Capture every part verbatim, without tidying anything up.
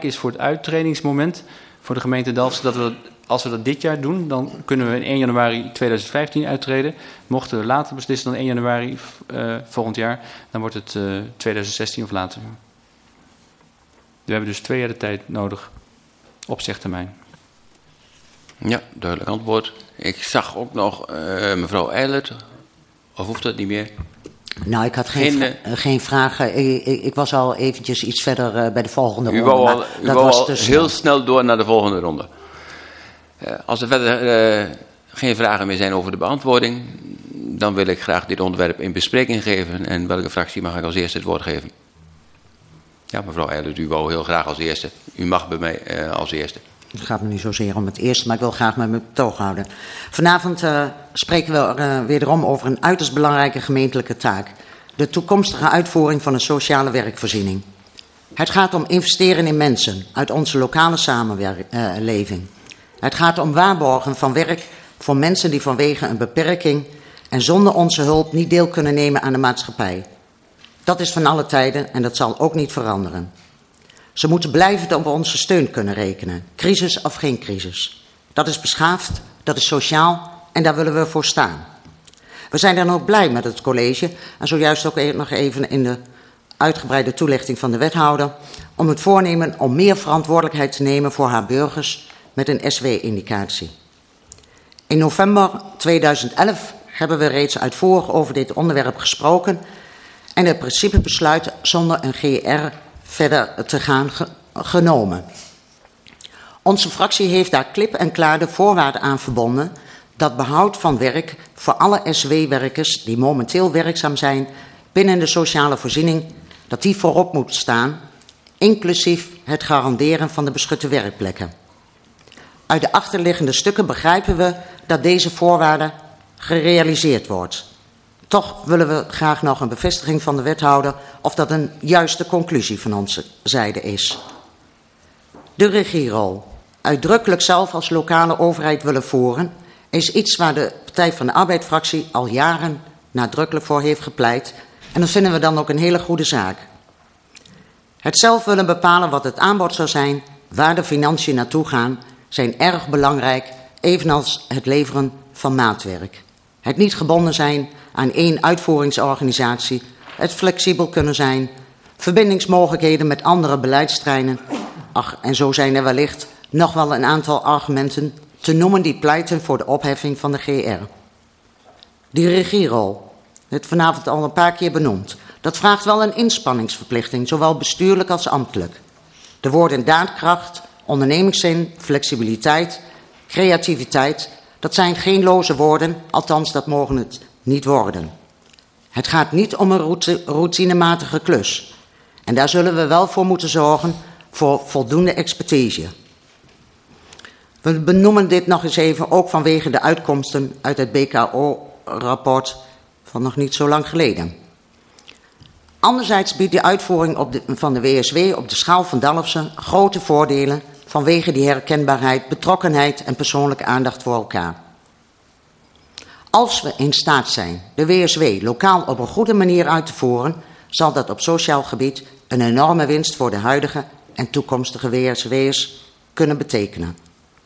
is voor het uittredingsmoment voor de gemeente Dalfsen dat we, als we dat dit jaar doen, dan kunnen we in één januari tweeduizend vijftien uittreden. Mochten we later beslissen dan één januari uh, volgend jaar, dan wordt het uh, tweeduizend zestien of later. We hebben dus twee jaar de tijd nodig op zegtermijn. Ja, duidelijk antwoord. Ik zag ook nog uh, mevrouw Eilert, of hoeft dat niet meer? Nou, ik had geen, geen, vra- uh, geen vragen. Ik, ik, ik was al eventjes iets verder uh, bij de volgende u ronde. Wou al, u dat wou was al dus heel snel door naar de volgende ronde. Uh, als er verder uh, geen vragen meer zijn over de beantwoording, dan wil ik graag dit onderwerp in bespreking geven. En welke fractie mag ik als eerste het woord geven? Ja, mevrouw Eilert, u wou heel graag als eerste. U mag bij mij uh, als eerste. Het gaat me niet zozeer om het eerste, maar ik wil graag met mijn betoog houden. Vanavond uh, spreken we uh, wederom over een uiterst belangrijke gemeentelijke taak. De toekomstige uitvoering van een sociale werkvoorziening. Het gaat om investeren in mensen uit onze lokale samenleving. Uh, het gaat om waarborgen van werk voor mensen die vanwege een beperking en zonder onze hulp niet deel kunnen nemen aan de maatschappij. Dat is van alle tijden en dat zal ook niet veranderen. Ze moeten blijvend op onze steun kunnen rekenen, crisis of geen crisis. Dat is beschaafd, dat is sociaal en daar willen we voor staan. We zijn dan ook blij met het college en zojuist ook nog even in de uitgebreide toelichting van de wethouder om het voornemen om meer verantwoordelijkheid te nemen voor haar burgers met een S W-indicatie. In november tweeduizend elf hebben we reeds uitvoerig over dit onderwerp gesproken en het principebesluit zonder een G R verder te gaan ge- genomen. Onze fractie heeft daar klip en klaar de voorwaarden aan verbonden dat behoud van werk voor alle S W-werkers die momenteel werkzaam zijn binnen de sociale voorziening, dat die voorop moet staan, inclusief het garanderen van de beschutte werkplekken. Uit de achterliggende stukken begrijpen we dat deze voorwaarde gerealiseerd wordt. Toch willen we graag nog een bevestiging van de wethouder of dat een juiste conclusie van onze zijde is. De regierol, uitdrukkelijk zelf als lokale overheid willen voeren, is iets waar de Partij van de Arbeid-fractie al jaren nadrukkelijk voor heeft gepleit. En dat vinden we dan ook een hele goede zaak. Het zelf willen bepalen wat het aanbod zou zijn, waar de financiën naartoe gaan, zijn erg belangrijk, evenals het leveren van maatwerk. Het niet gebonden zijn aan één uitvoeringsorganisatie, het flexibel kunnen zijn, verbindingsmogelijkheden met andere beleidsterreinen. Ach, en zo zijn er wellicht nog wel een aantal argumenten te noemen die pleiten voor de opheffing van de G R. Die regierol, het vanavond al een paar keer benoemd, dat vraagt wel een inspanningsverplichting, zowel bestuurlijk als ambtelijk. De woorden daadkracht, ondernemingszin, flexibiliteit, creativiteit, dat zijn geen loze woorden, althans dat mogen het niet worden. Het gaat niet om een routinematige klus. En daar zullen we wel voor moeten zorgen voor voldoende expertise. We benoemen dit nog eens even ook vanwege de uitkomsten uit het B K O-rapport van nog niet zo lang geleden. Anderzijds biedt de uitvoering op de, van de W S W op de schaal van Dalfsen grote voordelen vanwege die herkenbaarheid, betrokkenheid en persoonlijke aandacht voor elkaar. Als we in staat zijn de W S W lokaal op een goede manier uit te voeren, zal dat op sociaal gebied een enorme winst voor de huidige en toekomstige W S W'ers kunnen betekenen.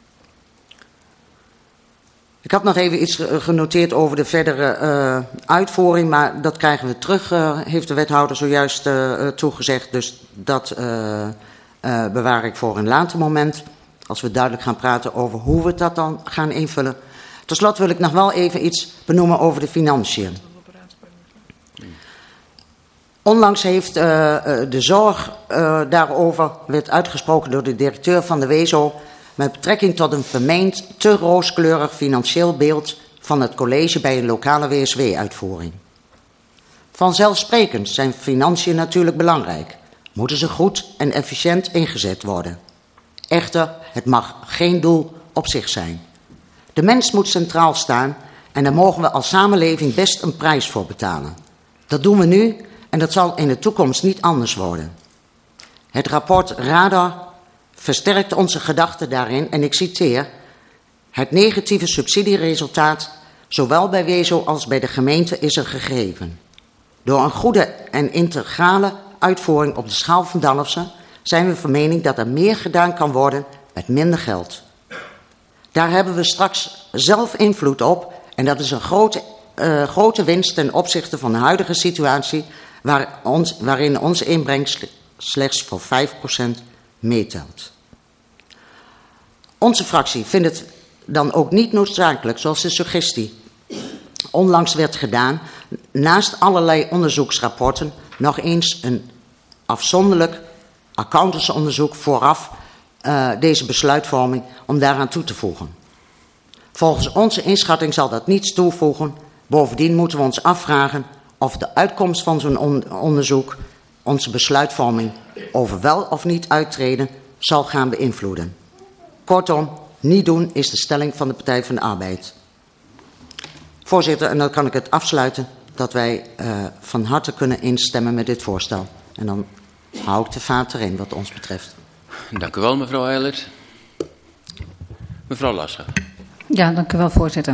Ik had nog even iets genoteerd over de verdere uh, uitvoering, maar dat krijgen we terug, uh, heeft de wethouder zojuist uh, toegezegd. Dus dat uh, uh, bewaar ik voor een later moment, als we duidelijk gaan praten over hoe we dat dan gaan invullen. Tot slot wil ik nog wel even iets benoemen over de financiën. Onlangs heeft uh, de zorg uh, daarover, werd uitgesproken door de directeur van de W E Z O, met betrekking tot een vermeend te rooskleurig financieel beeld van het college bij een lokale W S W-uitvoering. Vanzelfsprekend zijn financiën natuurlijk belangrijk. Moeten ze goed en efficiënt ingezet worden. Echter, het mag geen doel op zich zijn. De mens moet centraal staan en daar mogen we als samenleving best een prijs voor betalen. Dat doen we nu en dat zal in de toekomst niet anders worden. Het rapport Radar versterkt onze gedachten daarin en ik citeer: het negatieve subsidieresultaat zowel bij W E Z O als bij de gemeente is een gegeven. Door een goede en integrale uitvoering op de schaal van Dalfsen zijn we van mening dat er meer gedaan kan worden met minder geld. Daar hebben we straks zelf invloed op en dat is een grote, uh, grote winst ten opzichte van de huidige situatie waar ons, waarin onze inbreng slechts voor vijf procent meetelt. Onze fractie vindt het dan ook niet noodzakelijk, zoals de suggestie onlangs werd gedaan, naast allerlei onderzoeksrapporten nog eens een afzonderlijk accountantsonderzoek vooraf uh, deze besluitvorming om daaraan toe te voegen. Volgens onze inschatting zal dat niets toevoegen. Bovendien moeten we ons afvragen of de uitkomst van zo'n on onderzoek onze besluitvorming over wel of niet uittreden zal gaan beïnvloeden. Kortom, niet doen is de stelling van de Partij van de Arbeid. Voorzitter, en dan kan ik het afsluiten dat wij uh, van harte kunnen instemmen met dit voorstel. En dan hou ik de vaart erin wat ons betreft. Dank u wel, mevrouw Eilert. Mevrouw Lasche. Ja, dank u wel, voorzitter.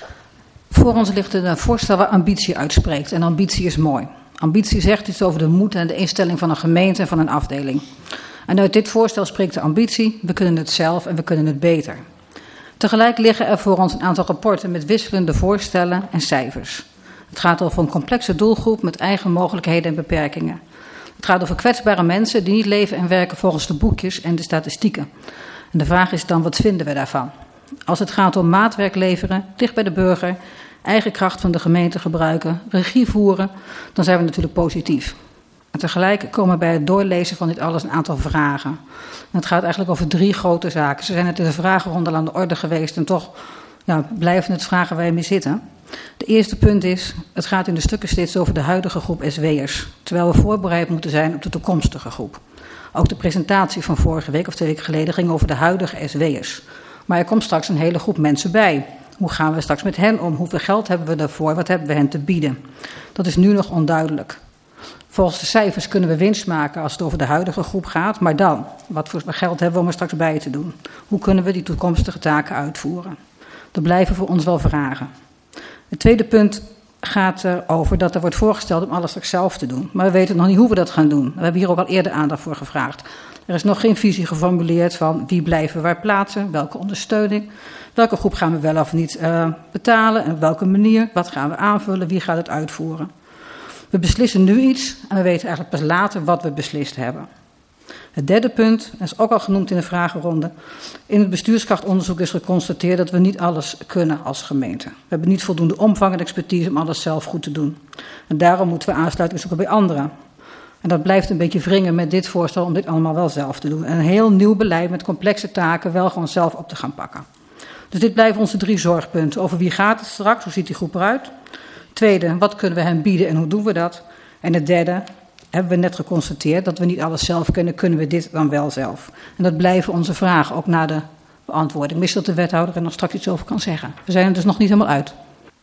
Voor ons ligt een voorstel waar ambitie uitspreekt. En ambitie is mooi. Ambitie zegt iets over de moed en de instelling van een gemeente en van een afdeling. En uit dit voorstel spreekt de ambitie, we kunnen het zelf en we kunnen het beter. Tegelijk liggen er voor ons een aantal rapporten met wisselende voorstellen en cijfers. Het gaat over een complexe doelgroep met eigen mogelijkheden en beperkingen. Het gaat over kwetsbare mensen die niet leven en werken volgens de boekjes en de statistieken. En de vraag is dan, wat vinden we daarvan? Als het gaat om maatwerk leveren, dicht bij de burger, eigen kracht van de gemeente gebruiken, regie voeren, dan zijn we natuurlijk positief. En tegelijk komen bij het doorlezen van dit alles een aantal vragen. En het gaat eigenlijk over drie grote zaken. Ze zijn net in de vragenronde aan de orde geweest en toch ja, blijven het vragen waar we mee zitten. De eerste punt is, het gaat in de stukken steeds over de huidige groep S W'ers. Terwijl we voorbereid moeten zijn op de toekomstige groep. Ook de presentatie van vorige week of twee weken geleden ging over de huidige S W'ers. Maar er komt straks een hele groep mensen bij. Hoe gaan we straks met hen om? Hoeveel geld hebben we daarvoor? Wat hebben we hen te bieden? Dat is nu nog onduidelijk. Volgens de cijfers kunnen we winst maken als het over de huidige groep gaat. Maar dan, wat voor geld hebben we om er straks bij te doen? Hoe kunnen we die toekomstige taken uitvoeren? Dat blijven voor ons wel vragen. Het tweede punt gaat erover dat er wordt voorgesteld om alles straks zelf te doen. Maar we weten nog niet hoe we dat gaan doen. We hebben hier ook al eerder aandacht voor gevraagd. Er is nog geen visie geformuleerd van wie blijven waar plaatsen, welke ondersteuning, welke groep gaan we wel of niet uh, betalen en op welke manier, wat gaan we aanvullen, wie gaat het uitvoeren. We beslissen nu iets en we weten eigenlijk pas later wat we beslist hebben. Het derde punt, dat is ook al genoemd in de vragenronde. In het bestuurskrachtonderzoek is geconstateerd dat we niet alles kunnen als gemeente. We hebben niet voldoende omvang en expertise om alles zelf goed te doen. En daarom moeten we aansluiting zoeken bij anderen. En dat blijft een beetje wringen met dit voorstel om dit allemaal wel zelf te doen. En een heel nieuw beleid met complexe taken wel gewoon zelf op te gaan pakken. Dus dit blijven onze drie zorgpunten. Over wie gaat het straks, hoe ziet die groep eruit? Tweede, wat kunnen we hen bieden en hoe doen we dat? En het derde, hebben we net geconstateerd dat we niet alles zelf kunnen, kunnen we dit dan wel zelf? En dat blijven onze vragen, ook na de beantwoording. Misschien dat de wethouder er nog straks iets over kan zeggen. We zijn er dus nog niet helemaal uit.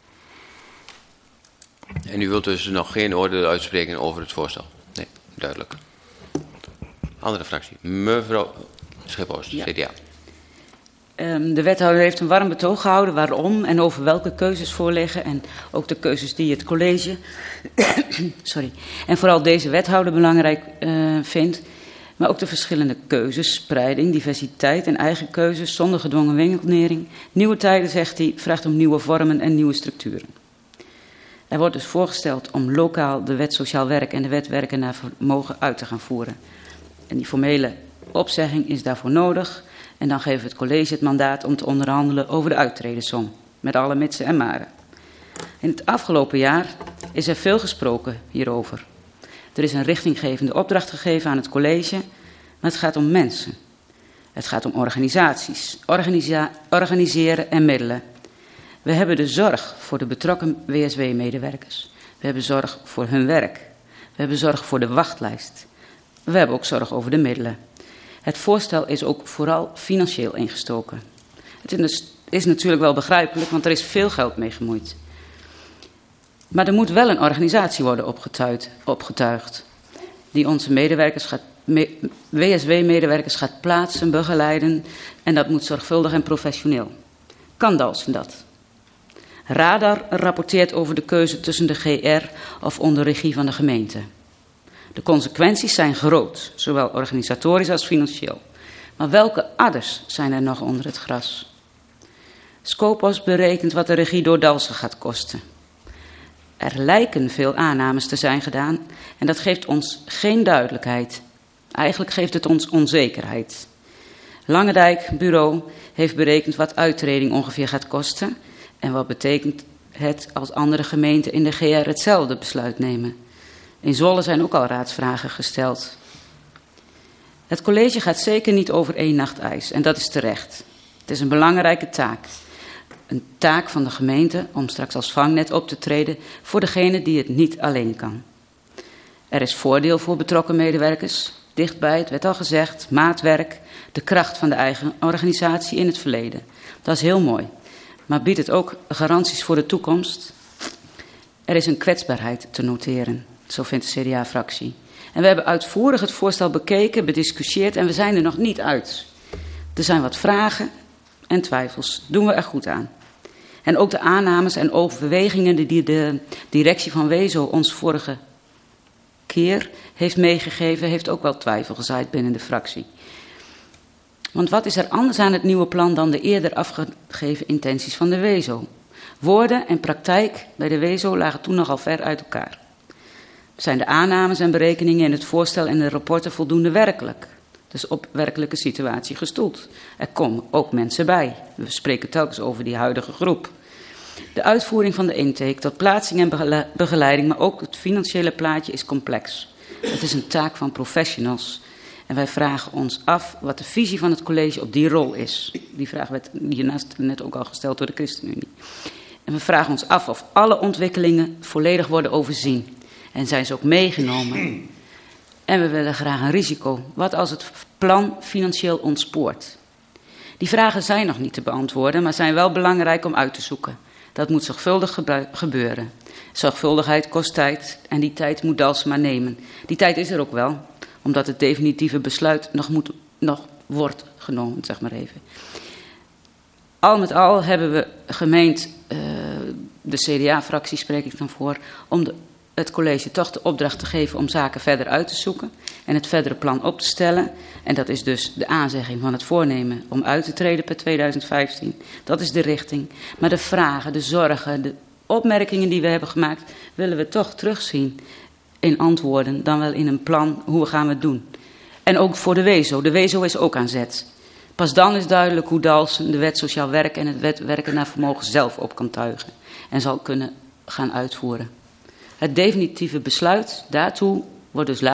En u wilt dus nog geen oordeel uitspreken over het voorstel? Nee, duidelijk. Andere fractie. Mevrouw Schiphorst, ja. C D A. Um, de wethouder heeft een warm betoog gehouden waarom en over welke keuzes voorliggen. En ook de keuzes die het college sorry, en vooral deze wethouder belangrijk uh, vindt. Maar ook de verschillende keuzes, spreiding, diversiteit en eigen keuzes zonder gedwongen winkelnering. Nieuwe tijden, zegt hij, vraagt om nieuwe vormen en nieuwe structuren. Er wordt dus voorgesteld om lokaal de wet sociaal werk en de wet werken naar vermogen uit te gaan voeren. En die formele opzegging is daarvoor nodig. En dan geven we het college het mandaat om te onderhandelen over de uittredensom. Met alle mitsen en maren. In het afgelopen jaar is er veel gesproken hierover. Er is een richtinggevende opdracht gegeven aan het college. Maar het gaat om mensen. Het gaat om organisaties. Organisa- organiseren en middelen. We hebben de zorg voor de betrokken W S W-medewerkers. We hebben zorg voor hun werk. We hebben zorg voor de wachtlijst. We hebben ook zorg over de middelen. Het voorstel is ook vooral financieel ingestoken. Het is natuurlijk wel begrijpelijk, want er is veel geld mee gemoeid. Maar er moet wel een organisatie worden opgetuigd, opgetuigd die onze medewerkers gaat, me, W S W-medewerkers gaat plaatsen, begeleiden. En dat moet zorgvuldig en professioneel. Kan Dalfsen dat? Radar rapporteert over de keuze tussen de G R of onder regie van de gemeente. De consequenties zijn groot, zowel organisatorisch als financieel. Maar welke adders zijn er nog onder het gras? Scopus berekent wat de regie door Dalsen gaat kosten. Er lijken veel aannames te zijn gedaan en dat geeft ons geen duidelijkheid. Eigenlijk geeft het ons onzekerheid. Langendijk Bureau heeft berekend wat uittreding ongeveer gaat kosten en wat betekent het als andere gemeenten in de G R hetzelfde besluit nemen. In Zwolle zijn ook al raadsvragen gesteld. Het college gaat zeker niet over één nacht ijs en dat is terecht. Het is een belangrijke taak. Een taak van de gemeente om straks als vangnet op te treden voor degene die het niet alleen kan. Er is voordeel voor betrokken medewerkers. Dichtbij, het werd al gezegd, maatwerk, de kracht van de eigen organisatie in het verleden. Dat is heel mooi. Maar biedt het ook garanties voor de toekomst? Er is een kwetsbaarheid te noteren, zo vindt de C D A-fractie. En we hebben uitvoerig het voorstel bekeken, bediscussieerd en we zijn er nog niet uit. Er zijn wat vragen en twijfels. Doen we er goed aan. En ook de aannames en overwegingen die de directie van Wezo ons vorige keer heeft meegegeven, heeft ook wel twijfel gezaaid binnen de fractie. Want wat is er anders aan het nieuwe plan dan de eerder afgegeven intenties van de Wezo? Woorden en praktijk bij de Wezo lagen toen nogal ver uit elkaar. Zijn de aannames en berekeningen in het voorstel en de rapporten voldoende werkelijk? Dus op werkelijke situatie gestoeld. Er komen ook mensen bij. We spreken telkens over die huidige groep. De uitvoering van de intake tot plaatsing en begeleiding, maar ook het financiële plaatje is complex. Het is een taak van professionals. En wij vragen ons af wat de visie van het college op die rol is. Die vraag werd hiernaast net ook al gesteld door de ChristenUnie. En we vragen ons af of alle ontwikkelingen volledig worden overzien. En zijn ze ook meegenomen. En we willen graag een risico. Wat als het plan financieel ontspoort? Die vragen zijn nog niet te beantwoorden, maar zijn wel belangrijk om uit te zoeken. Dat moet zorgvuldig gebeuren. Zorgvuldigheid kost tijd en die tijd moet Dalsen maar nemen. Die tijd is er ook wel, omdat het definitieve besluit nog, moet, nog wordt genomen, zeg maar even. Al met al hebben we gemeend, uh, de C D A-fractie spreek ik dan voor, om de, het college toch de opdracht te geven om zaken verder uit te zoeken en het verdere plan op te stellen. En dat is dus de aanzegging van het voornemen om uit te treden per tweeduizend vijftien. Dat is de richting. Maar de vragen, de zorgen, de opmerkingen die we hebben gemaakt, willen we toch terugzien in antwoorden, dan wel in een plan hoe we gaan het doen. En ook voor de Wezo. De Wezo is ook aan zet. Pas dan is duidelijk hoe Dalsen de wet sociaal werk en het wet werken naar vermogen zelf op kan tuigen en zal kunnen gaan uitvoeren. Het definitieve besluit daartoe wordt dus